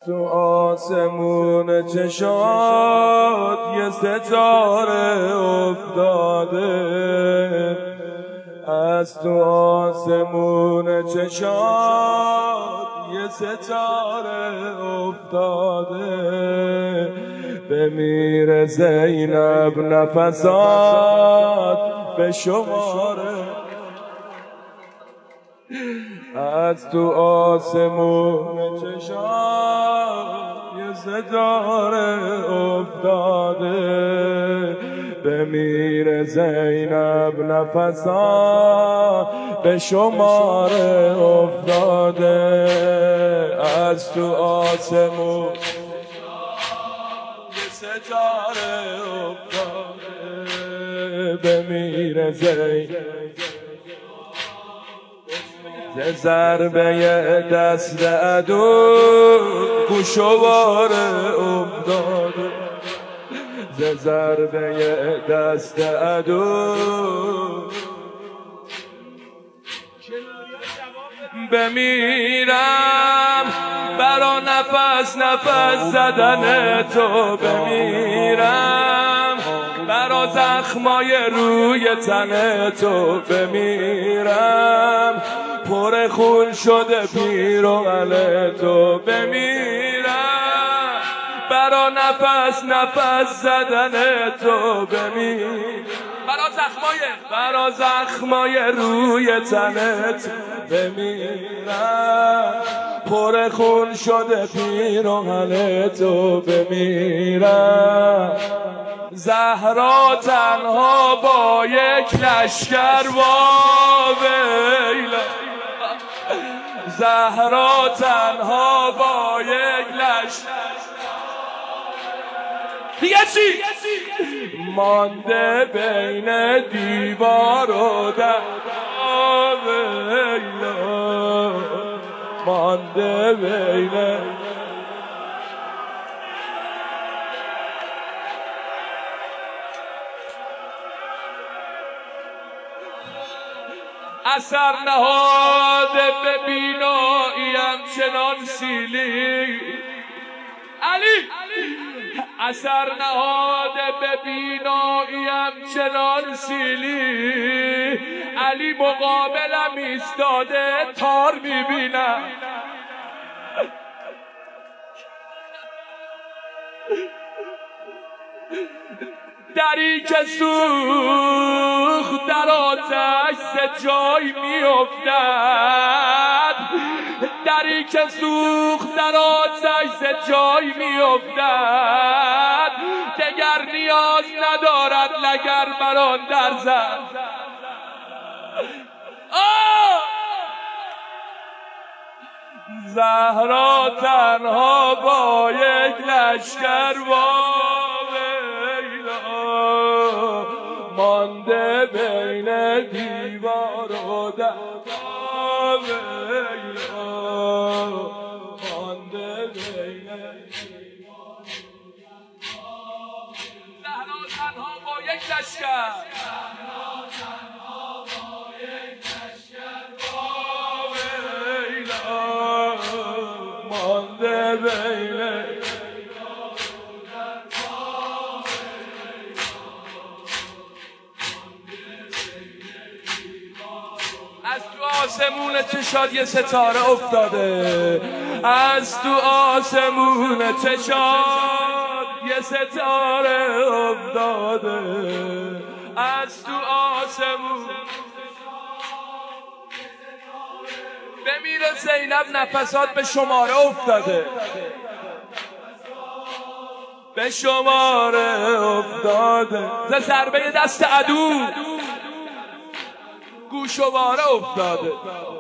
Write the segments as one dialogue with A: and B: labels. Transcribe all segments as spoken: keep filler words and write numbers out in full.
A: تو آسمون چشات یه ستاره افتاده، از تو آسمون چشات یه ستاره افتاده، بمیره زینب نفسات به شماره، از تو آسمون چشات یه ستاره افتاده، بمیره زینب نفسات به شماره افتاده، از تو آسمون یه ستاره افتاده، بمیره زینب ز ضربه دست عدو گوشواره افتاده، ز ضربه دست عدو بمیرم، برا نفس نفس زدن تو بمیرم، برا زخمای روی تن تو بمیرم، پر خون شده پیراهن تو بمیرم، برا نفس نفس زدن تو بمیرم، برا زخمای برا زخمای روی تنت بمیرم، پر خون شده پیراهن تو بمیرم، زهرا تنها با یک لشکر واویلا، زهرا تنها با یک لشکر دیگه چی؟ مانده بین دیوار و در ویلا، مانده بین اثر نهاده به بیناییم چنان سیلی، علی اثر نهاده به بیناییم چنان سیلی، علی مقابلم ایستاده تار میبینم، دری که سوخت در آتش سه جای میافتد، دری که سوخت در آتش سه جای میافتد، دگر نیاز ندارد لگر بران در زد، زهرا تنها با یک لشکر مانده بین دیوار و در مانده بین دیوار زهرا تنها با یک لشکر، زهرا تنها با یک لشکر مانده بین آسمون چشات یه ستاره افتاده، از تو آسمون چشات یه ستاره افتاده، از تو آسمون بمیره زینب نفسات به شماره افتاده، به شماره افتاده، ز ضربه دست عدو گوشواره افتاده،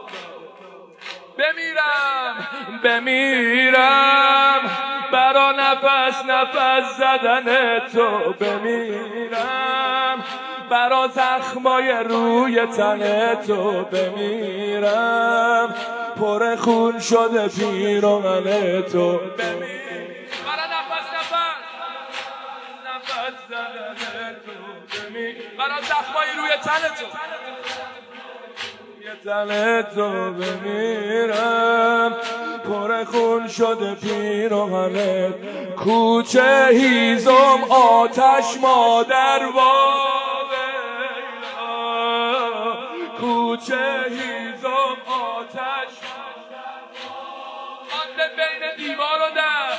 A: بمیرم بمیرم برا نفس نفس زدن تو بمیرم، برا زخمای روی تن تو بمیرم، پر خون شده پیراهن تو بمیرم، برا نفس نفس نفس زدن تو بمیرم، برا زخمای روی تن تو تن تو بمیرم، پر خون شده پیراهنت، کوچه هیزم آتش مادر واویلا، کوچه هیزم آتش مانده بین دیوار و در،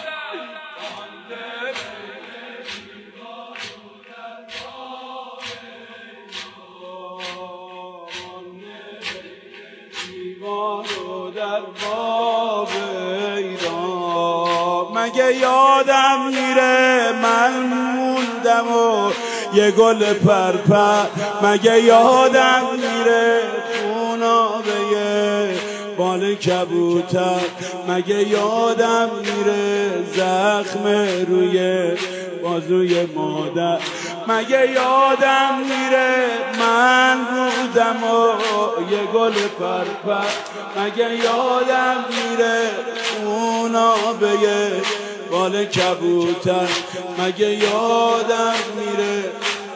A: در باب ایران. مگه یادم میره من موندم و یه گل پرپر، مگه یادم میره خونابه بال کبوتر، مگه یادم میره زخم روی بازوی مادر، مگه یادم میره من بودم و یه گل پرپر، مگه یادم میره اونا به یه بال کبوتر، مگه یادم میره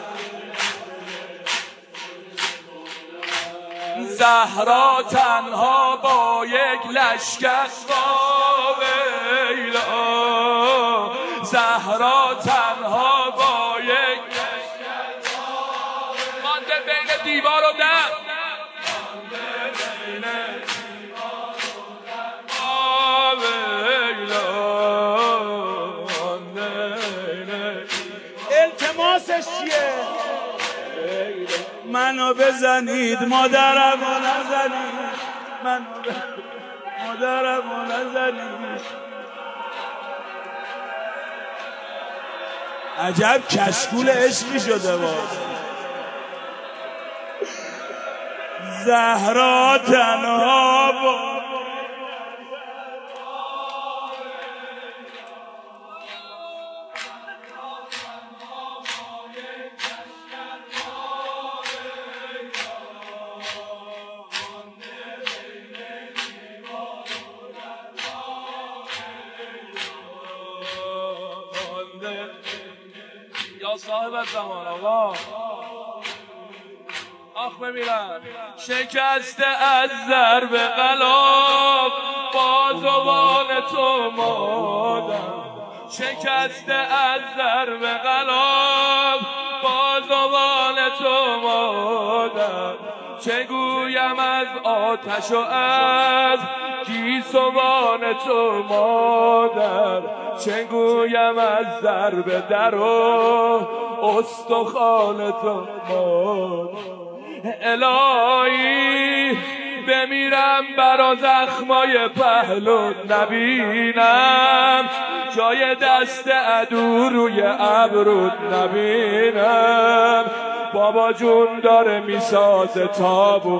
A: زهرا تنها با یک لشکر واویلا، زهرا تنها با یک لشکر مانده بین دیوار و در، التماسش چیه؟ منو بزنید مادرمو نزنید، منو مادرمو نزنید. عجب کشکول عشقی شده با زهرا تنها با یا صاحب زمان آقا آخ بمیرم شکسته از ضرب غلاف بازوان تو مادم، شکسته از ضرب غلاف بازوان تو مادم، چه گویم از آتش و از گیسوان تو مادر، چه گویم از ضرب در و استخوان تو مادر. الهی بمیرم برا زخمای پهلو نبینم، جای دست عدو روی ابرود نبینم، بابا جون داره میسازه تابو.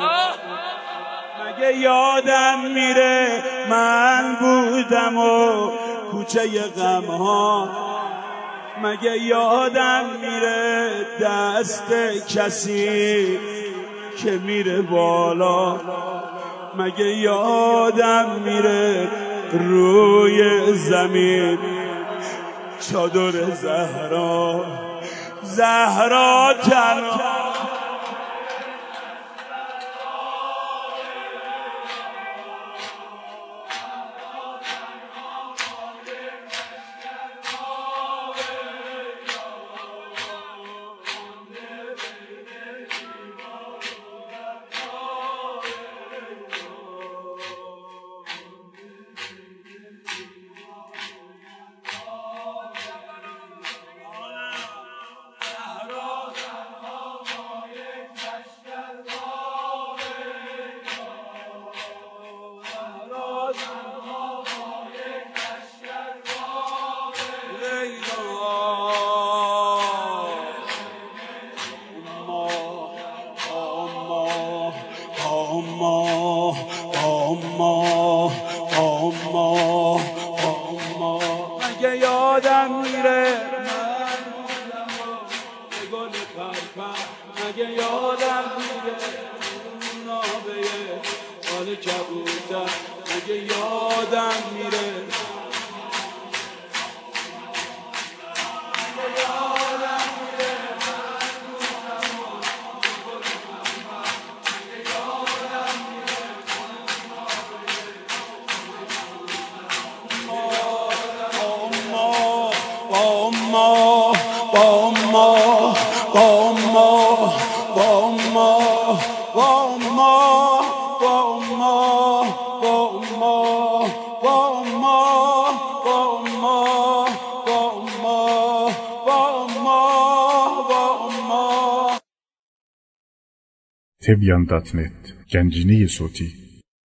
A: مگه یادم میره من بودم و کوچه غمها، مگه یادم میره دست کسی که میره بالا، مگه یادم میره روی زمین چادر زهرا، زهرا تنها مگه یادم میره من بودم و گل پرپر، مگه یادم میره نابه حال کبوتر، مگه یادم میره
B: با ما با ما با ما با ما با ما با ما با ما با ما با ما با ما با ما
C: تبیان دات نت گنجینه صوتی